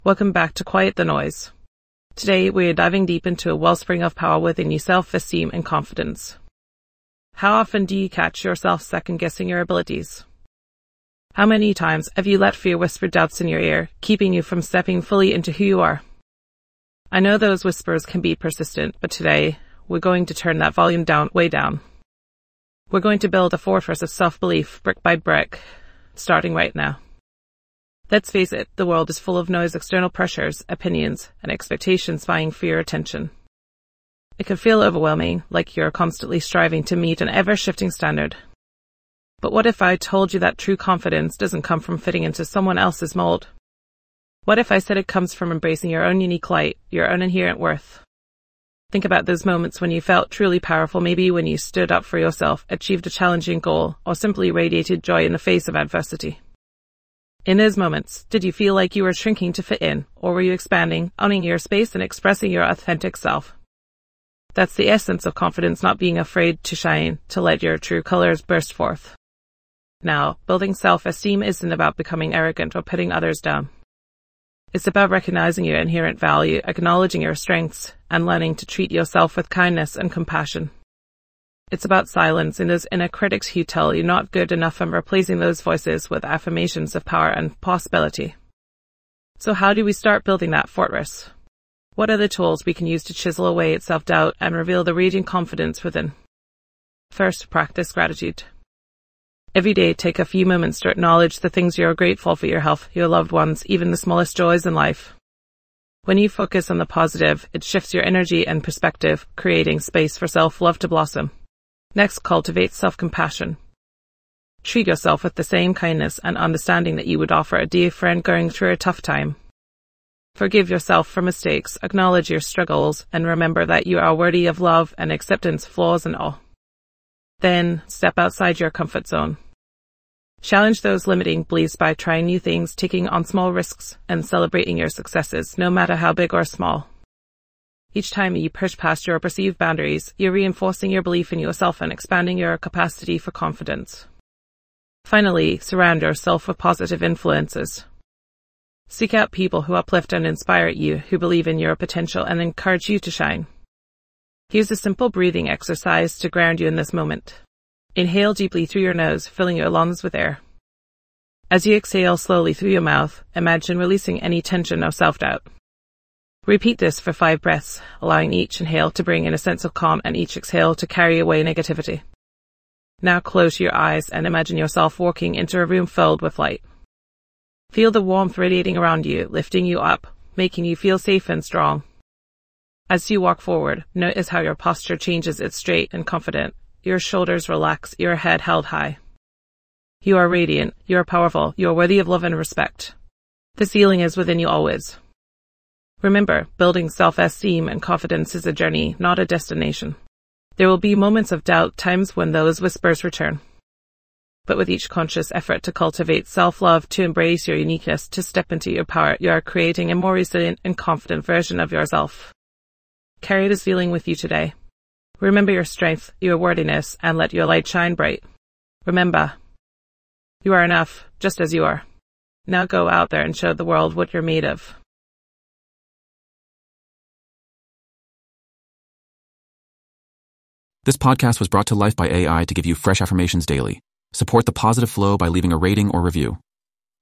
Welcome back to Quiet the Noise. Today we are diving deep into a wellspring of power within you, self-esteem and confidence. How often do you catch yourself second-guessing your abilities? How many times have you let fear whisper doubts in your ear, keeping you from stepping fully into who you are? I know those whispers can be persistent, but today we're going to turn that volume way down. We're going to build a fortress of self-belief brick by brick, starting right now. Let's face it, the world is full of noise, external pressures, opinions, and expectations vying for your attention. It can feel overwhelming, like you're constantly striving to meet an ever-shifting standard. But what if I told you that true confidence doesn't come from fitting into someone else's mold? What if I said it comes from embracing your own unique light, your own inherent worth? Think about those moments when you felt truly powerful, maybe when you stood up for yourself, achieved a challenging goal, or simply radiated joy in the face of adversity. In those moments, did you feel like you were shrinking to fit in, or were you expanding, owning your space and expressing your authentic self? That's the essence of confidence, not being afraid to shine, to let your true colors burst forth. Now, building self-esteem isn't about becoming arrogant or putting others down. It's about recognizing your inherent value, acknowledging your strengths, and learning to treat yourself with kindness and compassion. It's about silencing those inner critics who tell you not good enough and replacing those voices with affirmations of power and possibility. So how do we start building that fortress? What are the tools we can use to chisel away at self-doubt and reveal the radiant confidence within? First, practice gratitude. Every day, take a few moments to acknowledge the things you're grateful for: your health, your loved ones, even the smallest joys in life. When you focus on the positive, it shifts your energy and perspective, creating space for self-love to blossom. Next, cultivate self-compassion. Treat yourself with the same kindness and understanding that you would offer a dear friend going through a tough time. Forgive yourself for mistakes, acknowledge your struggles, and remember that you are worthy of love and acceptance, flaws and all. Then, step outside your comfort zone. Challenge those limiting beliefs by trying new things, taking on small risks, and celebrating your successes, no matter how big or small. Each time you push past your perceived boundaries, you're reinforcing your belief in yourself and expanding your capacity for confidence. Finally, surround yourself with positive influences. Seek out people who uplift and inspire you, who believe in your potential and encourage you to shine. Here's a simple breathing exercise to ground you in this moment. Inhale deeply through your nose, filling your lungs with air. As you exhale slowly through your mouth, imagine releasing any tension or self-doubt. Repeat this for 5 breaths, allowing each inhale to bring in a sense of calm and each exhale to carry away negativity. Now close your eyes and imagine yourself walking into a room filled with light. Feel the warmth radiating around you, lifting you up, making you feel safe and strong. As you walk forward, notice how your posture changes. It's straight and confident. Your shoulders relax, your head held high. You are radiant, you are powerful, you are worthy of love and respect. The ceiling is within you always. Remember, building self-esteem and confidence is a journey, not a destination. There will be moments of doubt, times when those whispers return. But with each conscious effort to cultivate self-love, to embrace your uniqueness, to step into your power, you are creating a more resilient and confident version of yourself. Carry this feeling with you today. Remember your strength, your worthiness, and let your light shine bright. Remember, you are enough, just as you are. Now go out there and show the world what you're made of. This podcast was brought to life by AI to give you fresh affirmations daily. Support the positive flow by leaving a rating or review.